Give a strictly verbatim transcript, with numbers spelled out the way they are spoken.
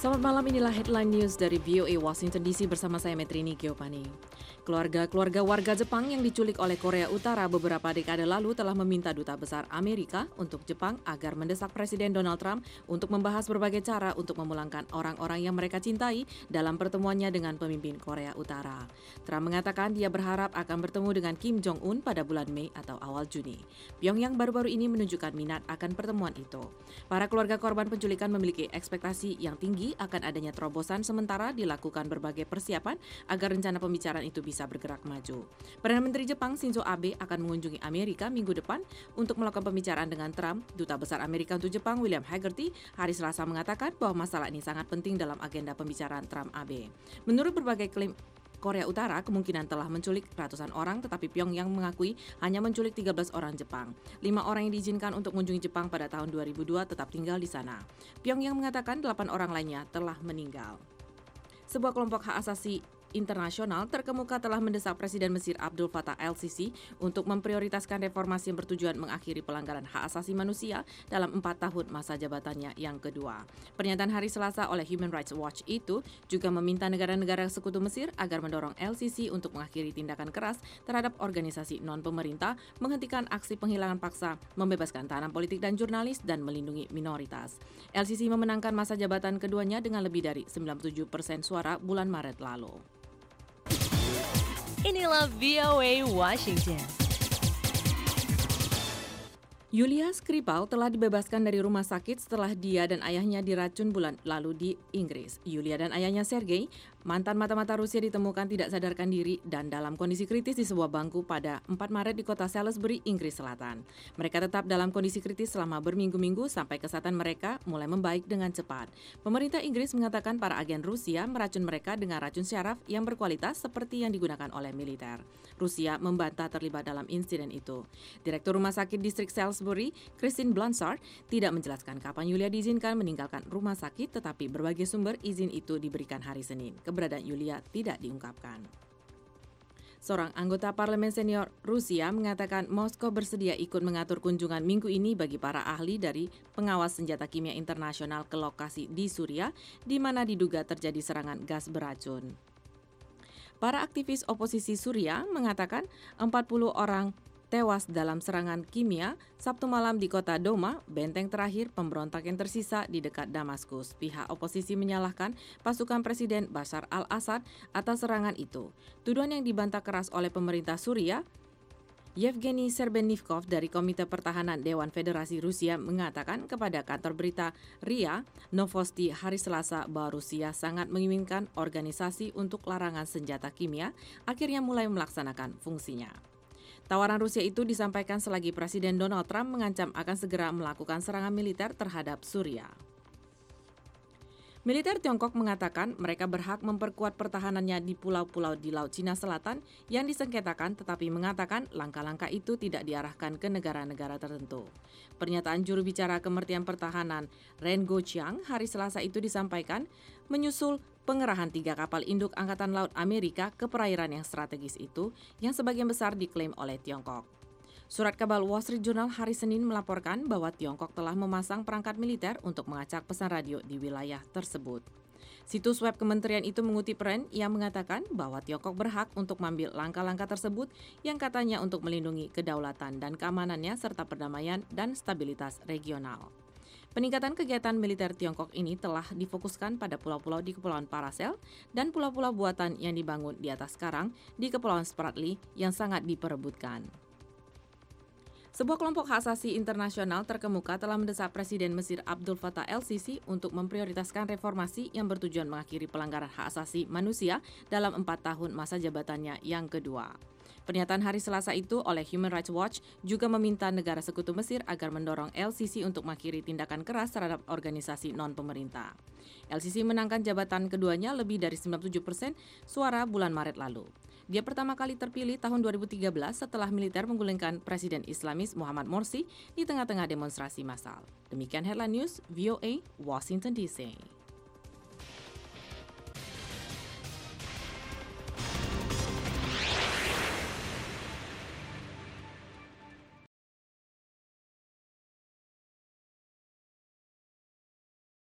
Selamat malam, inilah headline news dari V O A Washington D C bersama saya Metrini Giovanni. Keluarga-keluarga warga Jepang yang diculik oleh Korea Utara beberapa dekade lalu telah meminta Duta Besar Amerika untuk Jepang agar mendesak Presiden Donald Trump untuk membahas berbagai cara untuk memulangkan orang-orang yang mereka cintai dalam pertemuannya dengan pemimpin Korea Utara. Trump mengatakan dia berharap akan bertemu dengan Kim Jong-un pada bulan Mei atau awal Juni. Pyongyang baru-baru ini menunjukkan minat akan pertemuan itu. Para keluarga korban penculikan memiliki ekspektasi yang tinggi akan adanya terobosan sementara dilakukan berbagai persiapan agar rencana pembicaraan itu bisa bergerak maju. Perdana Menteri Jepang Shinzo Abe akan mengunjungi Amerika minggu depan untuk melakukan pembicaraan dengan Trump. Duta Besar Amerika untuk Jepang William Hagerty hari Selasa mengatakan bahwa masalah ini sangat penting dalam agenda pembicaraan Trump-Abe. Menurut berbagai klaim Korea Utara kemungkinan telah menculik ratusan orang, tetapi Pyongyang mengakui hanya menculik tiga belas orang Jepang. Lima orang yang diizinkan untuk mengunjungi Jepang pada tahun dua ribu dua tetap tinggal di sana. Pyongyang mengatakan delapan orang lainnya telah meninggal. Sebuah kelompok hak asasi internasional terkemuka telah mendesak Presiden Mesir Abdul Fattah el-Sisi untuk memprioritaskan reformasi yang bertujuan mengakhiri pelanggaran hak asasi manusia dalam empat tahun masa jabatannya yang kedua. Pernyataan hari Selasa oleh Human Rights Watch itu juga meminta negara-negara sekutu Mesir agar mendorong el-Sisi untuk mengakhiri tindakan keras terhadap organisasi non-pemerintah, menghentikan aksi penghilangan paksa, membebaskan tahanan politik dan jurnalis, dan melindungi minoritas. El-Sisi memenangkan masa jabatan keduanya dengan lebih dari sembilan puluh tujuh persen suara bulan Maret lalu. Inilah V O A Washington. Yulia Skripal telah dibebaskan dari rumah sakit setelah dia dan ayahnya diracun bulan lalu di Inggris. Yulia dan ayahnya Sergei, mantan mata-mata Rusia, ditemukan tidak sadarkan diri dan dalam kondisi kritis di sebuah bangku pada empat Maret di kota Salisbury, Inggris Selatan. Mereka tetap dalam kondisi kritis selama berminggu-minggu sampai kesehatan mereka mulai membaik dengan cepat. Pemerintah Inggris mengatakan para agen Rusia meracun mereka dengan racun syaraf yang berkualitas seperti yang digunakan oleh militer. Rusia membantah terlibat dalam insiden itu. Direktur Rumah Sakit Distrik Salisbury, Christine Blanchard, tidak menjelaskan kapan Yulia diizinkan meninggalkan rumah sakit, tetapi berbagai sumber izin itu diberikan hari Senin. Keberadaan Yulia tidak diungkapkan. Seorang anggota parlemen senior Rusia mengatakan Moskow bersedia ikut mengatur kunjungan minggu ini bagi para ahli dari pengawas senjata kimia internasional ke lokasi di Suriah, di mana diduga terjadi serangan gas beracun. Para aktivis oposisi Suriah mengatakan empat puluh orang tewas dalam serangan kimia Sabtu malam di kota Doma, benteng terakhir pemberontak yang tersisa di dekat Damaskus. Pihak oposisi menyalahkan pasukan Presiden Bashar al-Assad atas serangan itu. Tuduhan yang dibantah keras oleh pemerintah Suriah. Yevgeny Serbennikov dari Komite Pertahanan Dewan Federasi Rusia mengatakan kepada kantor berita R I A Novosti hari Selasa bahwa Rusia sangat menginginkan organisasi untuk larangan senjata kimia akhirnya mulai melaksanakan fungsinya. Tawaran Rusia itu disampaikan selagi Presiden Donald Trump mengancam akan segera melakukan serangan militer terhadap Suriah. Militer Tiongkok mengatakan mereka berhak memperkuat pertahanannya di pulau-pulau di Laut Cina Selatan yang disengketakan, tetapi mengatakan langkah-langkah itu tidak diarahkan ke negara-negara tertentu. Pernyataan juru bicara Kementerian Pertahanan Ren Guoqiang hari Selasa itu disampaikan menyusul pengerahan tiga kapal induk Angkatan Laut Amerika ke perairan yang strategis itu yang sebagian besar diklaim oleh Tiongkok. Surat kabar Wall Street Journal hari Senin melaporkan bahwa Tiongkok telah memasang perangkat militer untuk mengacak pesan radio di wilayah tersebut. Situs web kementerian itu mengutip Ren yang mengatakan bahwa Tiongkok berhak untuk mengambil langkah-langkah tersebut yang katanya untuk melindungi kedaulatan dan keamanannya serta perdamaian dan stabilitas regional. Peningkatan kegiatan militer Tiongkok ini telah difokuskan pada pulau-pulau di Kepulauan Paracel dan pulau-pulau buatan yang dibangun di atas karang di Kepulauan Spratly yang sangat diperebutkan. Sebuah kelompok hak asasi internasional terkemuka telah mendesak Presiden Mesir Abdul Fattah el-Sisi untuk memprioritaskan reformasi yang bertujuan mengakhiri pelanggaran hak asasi manusia dalam empat tahun masa jabatannya yang kedua. Pernyataan hari Selasa itu oleh Human Rights Watch juga meminta negara sekutu Mesir agar mendorong el-Sisi untuk mengakhiri tindakan keras terhadap organisasi non-pemerintah. El-Sisi menangkan jabatan keduanya lebih dari sembilan puluh tujuh persen suara bulan Maret lalu. Dia pertama kali terpilih tahun dua ribu tiga belas setelah militer menggulingkan Presiden Islamis Mohammad Morsi di tengah-tengah demonstrasi massal. Demikian headline news V O A Washington D C.